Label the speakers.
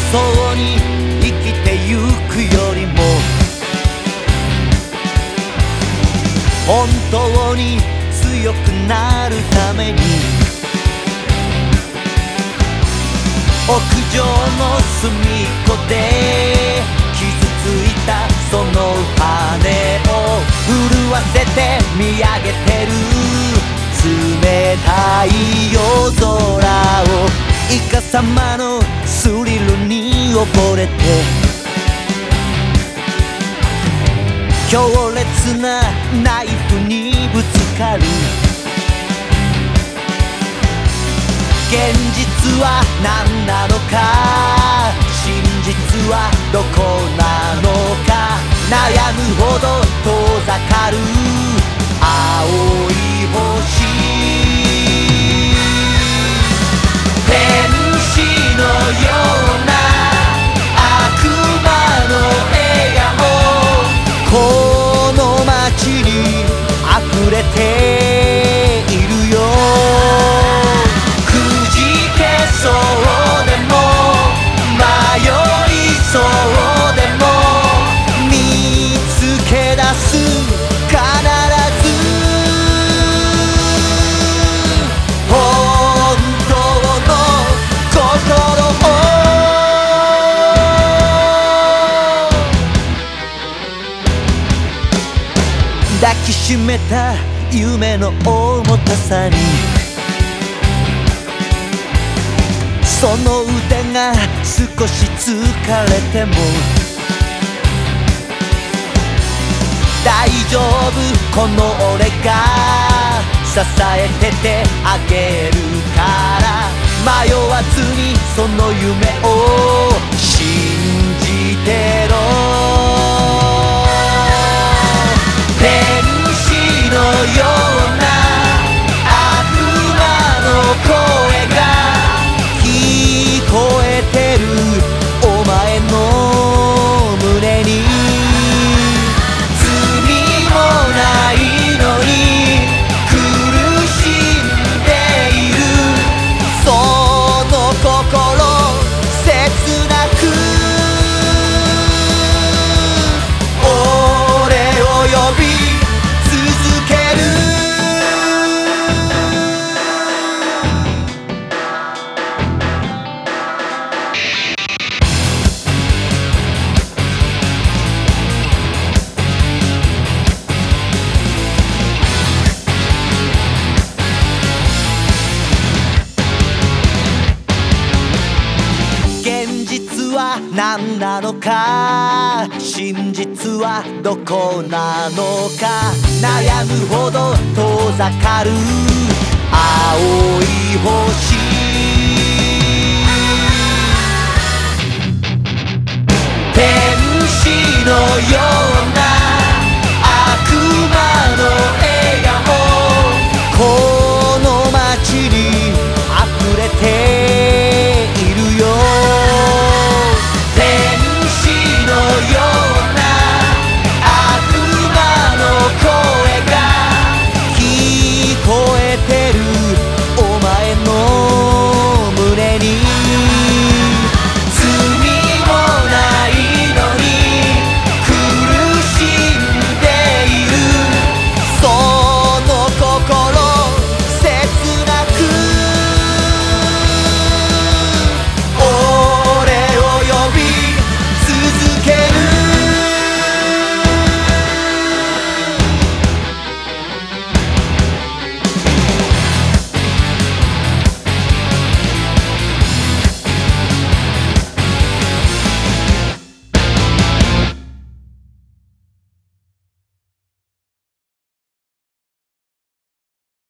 Speaker 1: そうに生きてゆくよりも本当に強くなるために屋上の隅っこで傷ついたその羽を震わせて見上げてる冷たい夜空をイカサマのスリルに溺れて強烈なナイフにぶつかる現実は何なのか真実はどこなのか悩むほど遠ざかる青い星天使のような悪魔の笑顔この街に溢れているよくじけそうでも迷いそうでも見つけ出す必ず本当の心を抱きしめた夢の重たさにその腕が少し疲れても大丈夫この俺が支えててあげるから迷わずにその夢を信じてろ天使のような悪魔の声が聞こえてるお前の胸に罪もないのに苦しんでいるその心切なく俺を呼び続ける現実は何なのか真実はどこなのか悩むほど遠ざかる青い星天使のような